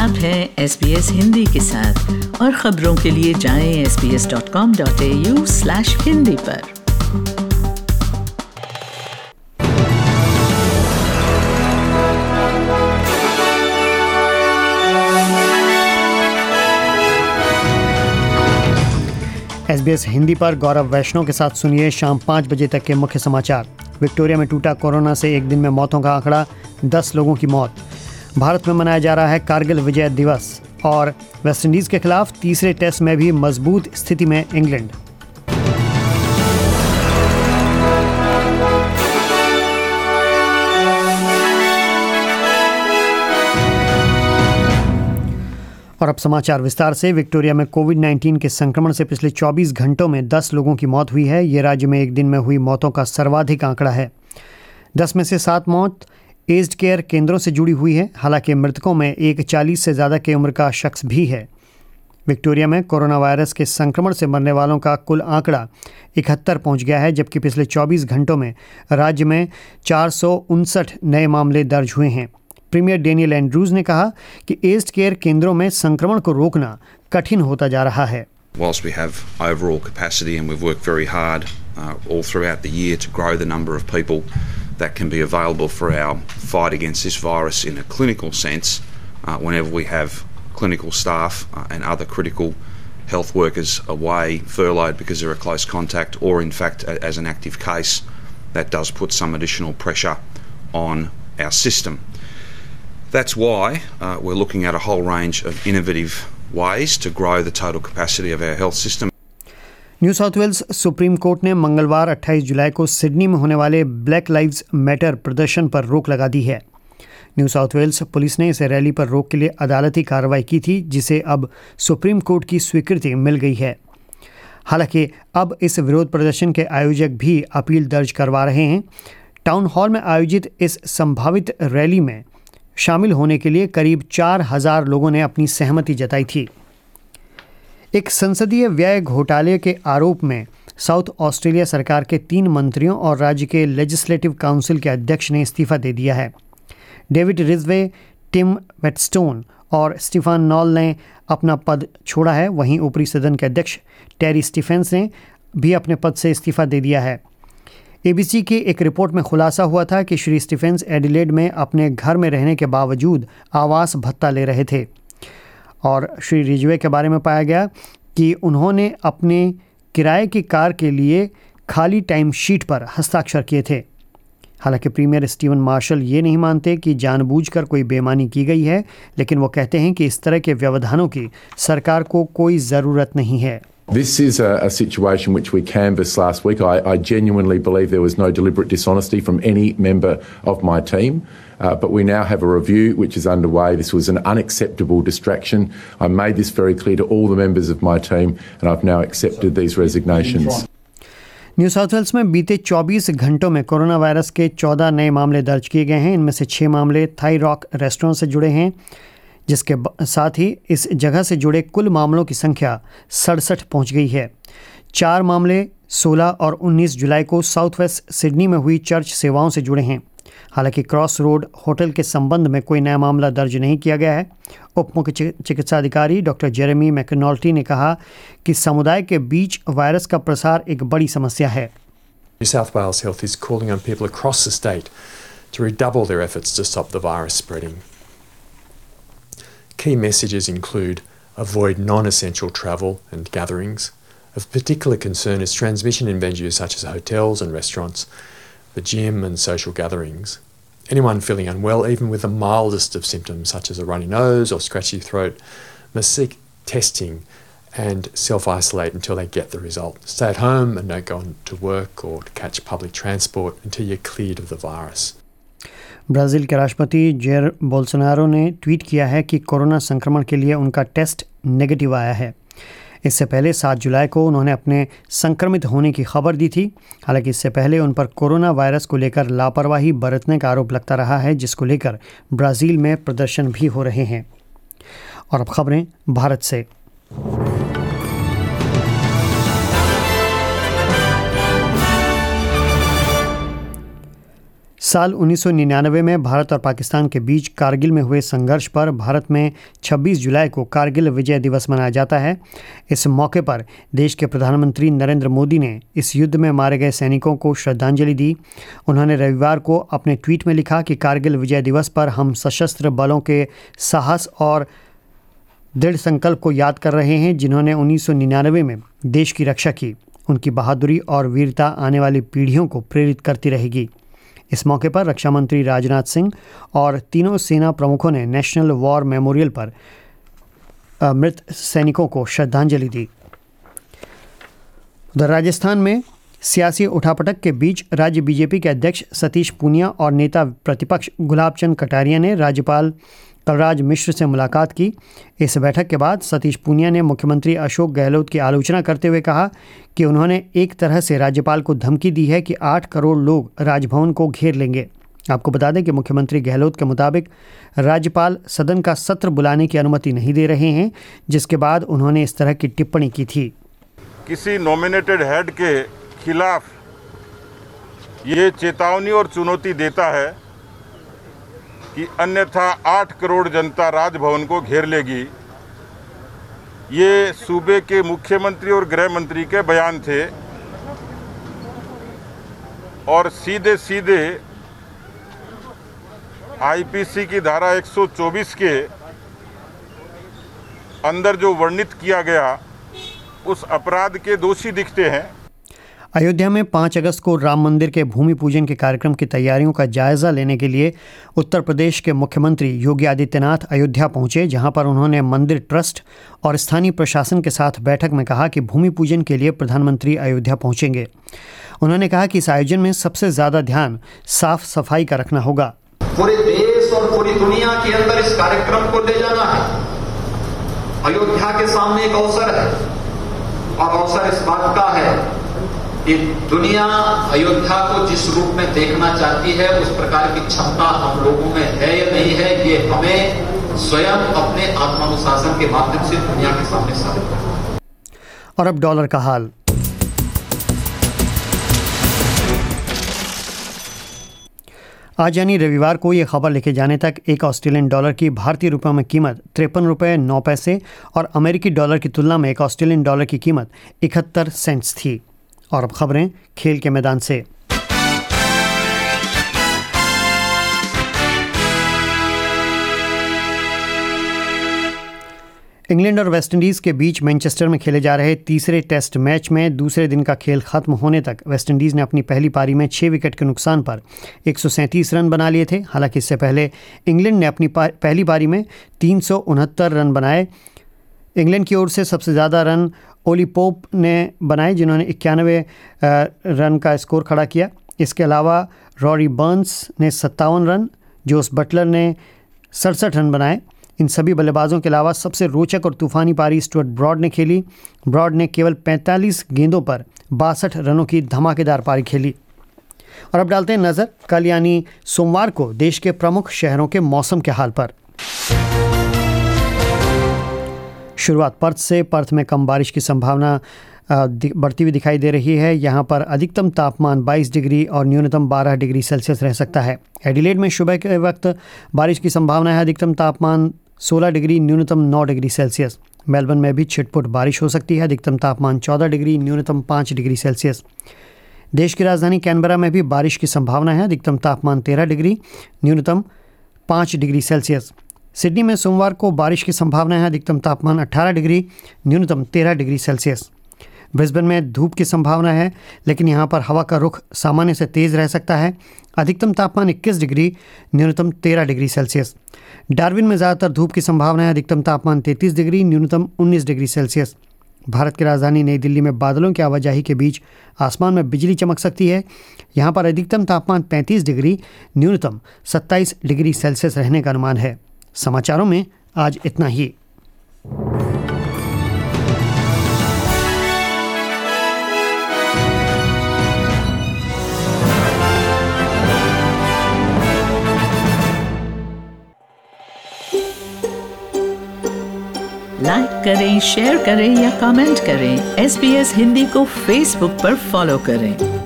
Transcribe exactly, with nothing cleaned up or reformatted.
आप हैं S B S Hindi के साथ और खबरों के लिए जाएं S B S dot com dot A U slash Hindi पर। एस बी एस हिंदी पर गौरव वैष्णव के साथ सुनिए शाम पाँच बजे तक के मुख्य समाचार। विक्टोरिया में टूटा कोरोना से एक दिन में मौतों का आंकड़ा, दस लोगों की मौत। भारत में मनाया जा रहा है कारगिल विजय दिवस और वेस्टइंडीज़ के खिलाफ तीसरे टेस्ट में भी मजबूत स्थिति में इंग्लैंड। और अब समाचार विस्तार से। विक्टोरिया में कोविड नाइन्टीन के संक्रमण से पिछले चौबीस घंटों में दस लोगों की मौत हुई है। ये राज्य में एक दिन में हुई मौतों का सर्वाधिक आंकड़ा है। दस में से सात मौत एज्ड केयर केंद्रों से जुड़ी हुई है। हालांकि मृतकों में एक चालीस से ज़्यादा की उम्र का शख्स भी है। विक्टोरिया में कोरोना वायरस के संक्रमण से मरने वालों का कुल आंकड़ा इकहत्तर पहुँच गया है, जबकि पिछले चौबीस घंटों में राज्य में चार सौ उनसठ नए मामले दर्ज हुए हैं। प्रीमियर डेनियल एंड्रूज ने कहा कि एज्ड केयर केंद्रों में संक्रमण को रोकना कठिन होता जा रहा है। Whilst we have overall capacity and we've worked very hard uh, all throughout the year to grow the number of people that can be available for our fight against this virus in a clinical sense, uh, whenever we have clinical staff uh, and other critical health workers away, furloughed because they're a close contact, or in fact as an active case, that does put some additional pressure on our system. That's why uh, we're looking at a whole range of innovative ways to grow the total capacity of our health system. New South Wales Supreme Court ने मंगलवार अट्ठाईस जुलाई को Sydney में होने वाले black lives matter प्रदर्शन पर रोक लगा दी है। न्यू साउथ वेल्स पुलिस ने इस रैली पर रोक के लिए अदालती कार्रवाई की थी, जिसे अब सुप्रीम कोर्ट की स्वीकृति मिल गई है। हालांकि अब इस विरोध प्रदर्शन के आयोजक भी अपील दर्ज करवा रहे हैं। टाउन हॉल में आयोजित इस संभावित रैली में शामिल होने के लिए करीब चार हजार लोगों ने अपनी सहमति जताई थी। एक संसदीय व्यय घोटाले के आरोप में साउथ ऑस्ट्रेलिया सरकार के तीन मंत्रियों और राज्य के लेजिस्लेटिव काउंसिल के अध्यक्ष ने इस्तीफा दे दिया है। डेविड रिजवे, टिम वेटस्टोन और स्टीफन नॉल ने अपना पद छोड़ा है। वहीं ऊपरी सदन के अध्यक्ष टेरी स्टीफेंस ने भी अपने पद से इस्तीफा दे दिया है। एबीसी की एक रिपोर्ट में खुलासा हुआ था कि श्री स्टीफेंस एडिलेड में अपने घर में रहने के बावजूद आवास भत्ता ले रहे थे और श्री रिजवे के बारे में पाया गया कि उन्होंने अपने किराए की कार के लिए खाली टाइम शीट पर हस्ताक्षर किए थे। हालांकि प्रीमियर स्टीवन मार्शल ये नहीं मानते कि जानबूझकर कोई बेईमानी की गई है, लेकिन वो कहते हैं कि इस तरह के व्यवधानों की सरकार को कोई ज़रूरत नहीं है। This is a, a situation which we canvassed last week. I, I genuinely believe there was no deliberate dishonesty from any member of my team, uh, but we now have a review which is underway. This was an unacceptable distraction. I made this very clear to all the members of my team, and I've now accepted these resignations. New South Wales में बीते चौबीस घंटों में corona virus के चौदह नए मामले दर्ज किए गए हैं। इनमें से छः मामले थाई रॉक रेस्टोरेंट से जुड़े हैं, जिसके साथ ही इस जगह से जुड़े कुल मामलों की संख्या सड़सठ पहुंच गई है। चार मामले सोलह और उन्नीस जुलाई को साउथ वेस्ट सिडनी में हुई चर्च सेवाओं से जुड़े हैं। हालांकि क्रॉस रोड होटल के संबंध में कोई नया मामला दर्ज नहीं किया गया है। उप मुख्य चिकित्सा अधिकारी डॉक्टर जेरेमी मैकनॉल्टी ने कहा कि समुदाय के बीच वायरस का प्रसार एक बड़ी समस्या है। New South Wales Health is calling on people across the state to redouble their efforts to stop the virus spreading. Key messages include avoid non-essential travel and gatherings. Of particular concern is transmission in venues such as hotels and restaurants, the gym and social gatherings. Anyone feeling unwell, even with the mildest of symptoms such as a runny nose or scratchy throat, must seek testing and self-isolate until they get the result. Stay at home and don't go to work or to catch public transport until you're cleared of the virus. Brazil के राष्ट्रपति जेर Bolsonaro ने tweet किया है कि corona संक्रमण के लिए उनका टेस्ट नेगेटिव आया है। इससे पहले सात जुलाई को उन्होंने अपने संक्रमित होने की खबर दी थी। हालांकि इससे पहले उन पर कोरोना वायरस को लेकर लापरवाही बरतने का आरोप लगता रहा है, जिसको लेकर ब्राज़ील में प्रदर्शन भी हो रहे हैं। और अब खबरें भारत से। साल उन्नीस सौ निन्यानवे में भारत और पाकिस्तान के बीच कारगिल में हुए संघर्ष पर भारत में छब्बीस जुलाई को कारगिल विजय दिवस मनाया जाता है। इस मौके पर देश के प्रधानमंत्री नरेंद्र मोदी ने इस युद्ध में मारे गए सैनिकों को श्रद्धांजलि दी। उन्होंने रविवार को अपने ट्वीट में लिखा कि कारगिल विजय दिवस पर हम सशस्त्र बलों के साहस और दृढ़ संकल्प को याद कर रहे हैं, जिन्होंने उन्नीस सौ निन्यानवे में देश की रक्षा की। उनकी बहादुरी और वीरता आने वाली पीढ़ियों को प्रेरित करती रहेगी। इस मौके पर रक्षा मंत्री राजनाथ सिंह और तीनों सेना प्रमुखों ने नेशनल वॉर मेमोरियल पर मृत सैनिकों को श्रद्धांजलि दी। उधर राजस्थान में सियासी उठापटक के बीच राज्य बीजेपी के अध्यक्ष सतीश पूनिया और नेता प्रतिपक्ष गुलाब चंद कटारिया ने राज्यपाल कलराज मिश्र से मुलाकात की। इस बैठक के बाद सतीश पूनिया ने मुख्यमंत्री अशोक गहलोत की आलोचना करते हुए कहा कि उन्होंने एक तरह से राज्यपाल को धमकी दी है कि आठ करोड़ लोग राजभवन को घेर लेंगे। आपको बता दें कि मुख्यमंत्री गहलोत के मुताबिक राज्यपाल सदन का सत्र बुलाने की अनुमति नहीं दे रहे हैं, जिसके बाद उन्होंने इस तरह की टिप्पणी की थी। किसी नॉमिनेटेड हेड के खिलाफ ये चेतावनी और चुनौती देता है कि अन्यथा आठ करोड़ जनता राजभवन को घेर लेगी। ये सूबे के मुख्यमंत्री और गृह मंत्री के बयान थे और सीधे सीधे आईपीसी की धारा एक सौ चौबीस के अंदर जो वर्णित किया गया उस अपराध के दोषी दिखते हैं। अयोध्या में पाँच अगस्त को राम मंदिर के भूमि पूजन के कार्यक्रम की तैयारियों का जायजा लेने के लिए उत्तर प्रदेश के मुख्यमंत्री योगी आदित्यनाथ अयोध्या पहुंचे, जहां पर उन्होंने मंदिर ट्रस्ट और स्थानीय प्रशासन के साथ बैठक में कहा कि भूमि पूजन के लिए प्रधानमंत्री अयोध्या पहुंचेंगे। उन्होंने कहा कि इस आयोजन में सबसे ज्यादा ध्यान साफ सफाई का रखना होगा। पूरे देश और पूरी दुनिया के अंदर इस कार्यक्रम को ले जाना है। अयोध्या के सामने एक अवसर है और अवसर इस बात का है कि दुनिया अयोध्या को जिस रूप में देखना चाहती है उस प्रकार की क्षमता हम लोगों में है या नहीं है, ये हमें स्वयं अपने आत्मानुशासन के माध्यम से दुनिया के सामने साबित करना है। और अब डॉलर का हाल। आज यानी रविवार को ये खबर लिखे जाने तक एक ऑस्ट्रेलियन डॉलर की भारतीय रुपये में कीमत तिरपन रुपये नौ पैसे और अमेरिकी डॉलर की तुलना में एक ऑस्ट्रेलियन डॉलर की कीमत इकहत्तर सेंट्स थी। और अब खबरें खेल के मैदान से। इंग्लैंड और वेस्टइंडीज़ के बीच मैनचेस्टर में खेले जा रहे तीसरे टेस्ट मैच में दूसरे दिन का खेल खत्म होने तक वेस्टइंडीज़ ने अपनी पहली पारी में छः विकेट के नुकसान पर एक सौ सैंतीस रन बना लिए थे। हालांकि इससे पहले इंग्लैंड ने अपनी पा, पहली पारी में तीन सौ उनहत्तर रन बनाए। इंग्लैंड की ओर से सबसे ज़्यादा रन ओली पोप ने बनाए, जिन्होंने इक्यानवे रन का स्कोर खड़ा किया। इसके अलावा रॉरी बर्न्स ने सत्तावन रन, जोस बटलर ने सड़सठ रन बनाए। इन सभी बल्लेबाजों के अलावा सबसे रोचक और तूफानी पारी स्टुअर्ट ब्रॉड ने खेली। ब्रॉड ने केवल पैंतालीस गेंदों पर बासठ रनों की धमाकेदार पारी खेली। और अब डालते हैं नज़र कल यानी सोमवार को देश के प्रमुख शहरों के मौसम के हाल पर। शुरुआत पर्थ से। पर्थ में कम बारिश की संभावना बढ़ती हुई दिखाई दे रही है। यहाँ पर अधिकतम तापमान बाईस डिग्री और न्यूनतम बारह डिग्री सेल्सियस रह सकता है। एडिलेड में सुबह के वक्त बारिश की संभावना है। अधिकतम तापमान सोलह डिग्री, न्यूनतम नौ डिग्री सेल्सियस। मेलबर्न में भी छिटपुट बारिश हो सकती है। अधिकतम तापमान चौदह डिग्री, न्यूनतम पाँच डिग्री सेल्सियस। देश की राजधानी कैनबरा में भी बारिश की संभावना है। अधिकतम तापमान तेरह डिग्री, न्यूनतम पाँच डिग्री सेल्सियस। सिडनी में सोमवार को बारिश की संभावना है। अधिकतम तापमान अठारह डिग्री, न्यूनतम तेरह डिग्री सेल्सियस। ब्रिस्बेन में धूप की संभावना है, लेकिन यहाँ पर हवा का रुख सामान्य से तेज़ रह सकता है। अधिकतम तापमान इक्कीस डिग्री, न्यूनतम तेरह डिग्री सेल्सियस। डार्विन में ज़्यादातर धूप की संभावना है। अधिकतम तापमान तैंतीस डिग्री, न्यूनतम उन्नीस डिग्री सेल्सियस। भारत की राजधानी नई दिल्ली में बादलों की आवाजाही के बीच आसमान में बिजली चमक सकती है। यहाँ पर अधिकतम तापमान पैंतीस डिग्री, न्यूनतम सत्ताईस डिग्री सेल्सियस रहने का अनुमान है। समाचारों में आज इतना ही। लाइक करें, शेयर करें या कमेंट करें। एस बी एस हिंदी को फेसबुक पर फॉलो करें।